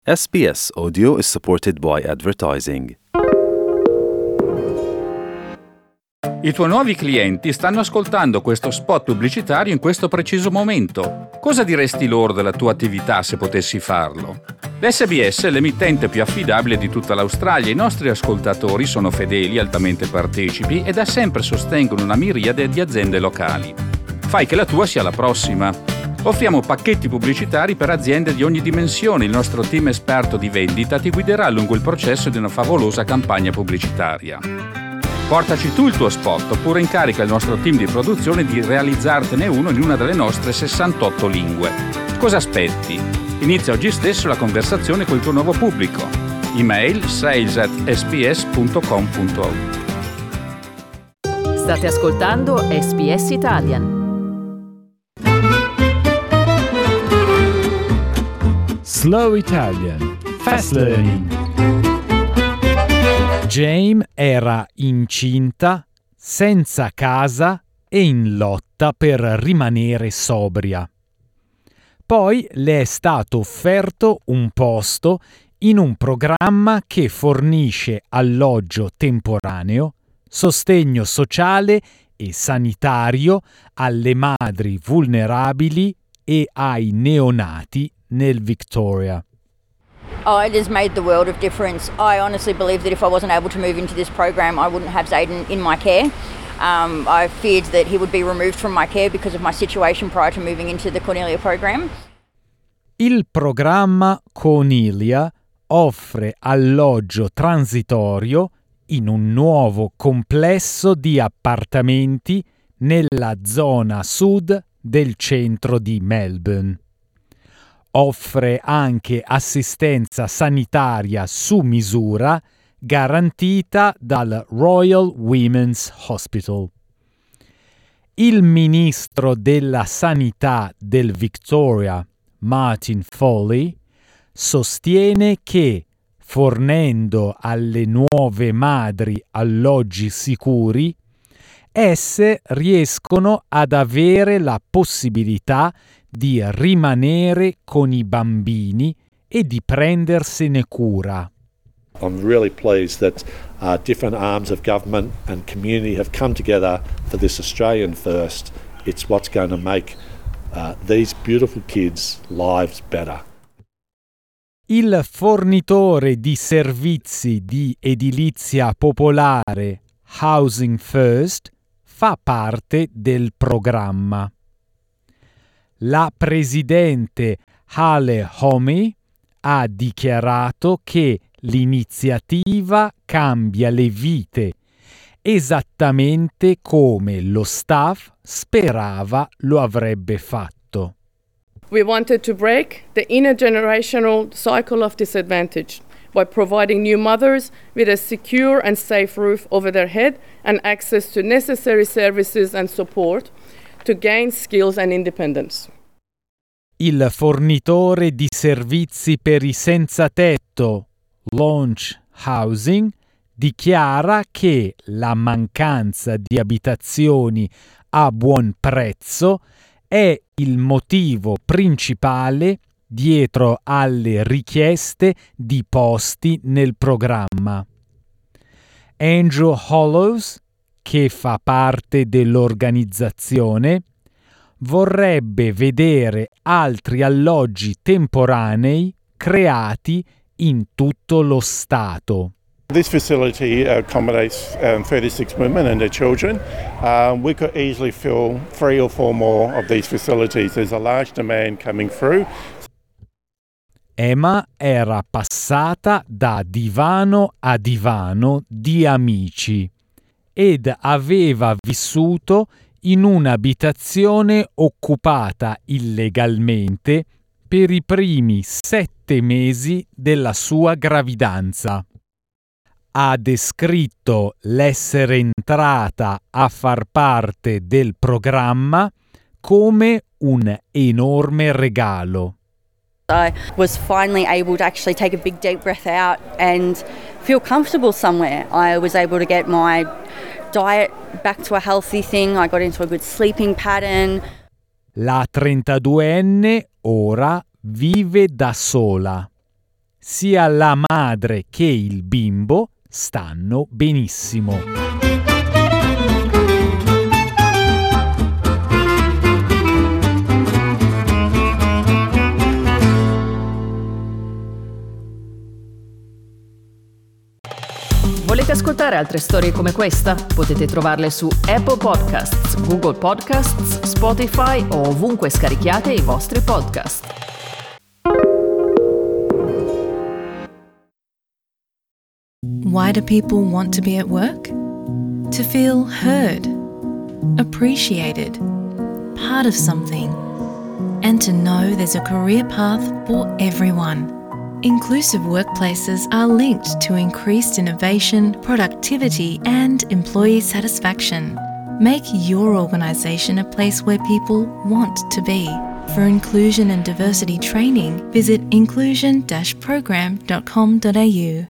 SBS Audio is supported by advertising. I tuoi nuovi clienti stanno ascoltando questo spot pubblicitario in questo preciso momento. Cosa diresti loro della tua attività se potessi farlo? L'SBS è l'emittente più affidabile di tutta l'Australia. I nostri ascoltatori sono fedeli, altamente partecipi e da sempre sostengono una miriade di aziende locali. Fai che la tua sia la prossima. Offriamo pacchetti pubblicitari per aziende di ogni dimensione. Il nostro team esperto di vendita ti guiderà lungo il processo di una favolosa campagna pubblicitaria. Portaci tu il tuo spot oppure incarica il nostro team di produzione di realizzartene uno in una delle nostre 68 lingue. Cosa aspetti? Inizia oggi stesso la conversazione col tuo nuovo pubblico. Email sales@sbs.com.au. State ascoltando SBS Italian. Slow Italian Fast Learning. Jane era incinta, senza casa e in lotta per rimanere sobria. Poi le è stato offerto un posto in un programma che fornisce alloggio temporaneo, sostegno sociale e sanitario alle madri vulnerabili e ai neonati nel Victoria. Oh, it has made the world of difference. I honestly believe that if I wasn't able to move into this program, I wouldn't have Zayden in my care. I feared that he would be removed from my care because of my situation prior to moving into the Cornelia program. Il programma Cornelia offre alloggio transitorio in un nuovo complesso di appartamenti nella zona sud del centro di Melbourne. Offre anche assistenza sanitaria su misura garantita dal Royal Women's Hospital. Il ministro della Sanità del Victoria, Martin Foley, sostiene che, fornendo alle nuove madri alloggi sicuri, esse riescono ad avere la possibilità di rimanere con i bambini e di prendersene cura. I'm really pleased that different arms of government and community have come together for this Australian first. It's what's going to make these beautiful kids' lives better. Il fornitore di servizi di edilizia popolare Housing First fa parte del programma. La presidente Hale Homi ha dichiarato che l'iniziativa cambia le vite, esattamente come lo staff sperava lo avrebbe fatto. We wanted to break the intergenerational cycle of disadvantage by providing new mothers with a secure and safe roof over their head and access to necessary services and support to gain skills and independence. Il fornitore di servizi per i senza tetto, Launch Housing, dichiara che la mancanza di abitazioni a buon prezzo è il motivo principale dietro alle richieste di posti nel programma. Andrew Hollows, che fa parte dell'organizzazione, vorrebbe vedere altri alloggi temporanei creati in tutto lo Stato. This facility accommodates 36 women and their children. We could easily fill 3 or 4 more of these facilities. There's a large demand coming through. Emma era passata da divano a divano di amici ed aveva vissuto in un'abitazione occupata illegalmente per i primi 7 mesi della sua gravidanza. Ha descritto l'essere entrata a far parte del programma come un enorme regalo. I was finally able to actually take a big deep breath out and feel comfortable somewhere. I was able to get my diet back to a healthy thing. I got into a good sleeping pattern. La 32enne ora vive da sola Sia la madre che il bimbo stanno benissimo. Volete ascoltare altre storie come questa? Potete trovarle su Apple Podcasts, Google Podcasts, Spotify o ovunque scarichiate i vostri podcast. Why do people want to be at work? To feel heard, appreciated, part of something, and to know there's a career path for everyone. Inclusive workplaces are linked to increased innovation, productivity, and employee satisfaction. Make your organisation a place where people want to be. For inclusion and diversity training, visit inclusion-program.com.au.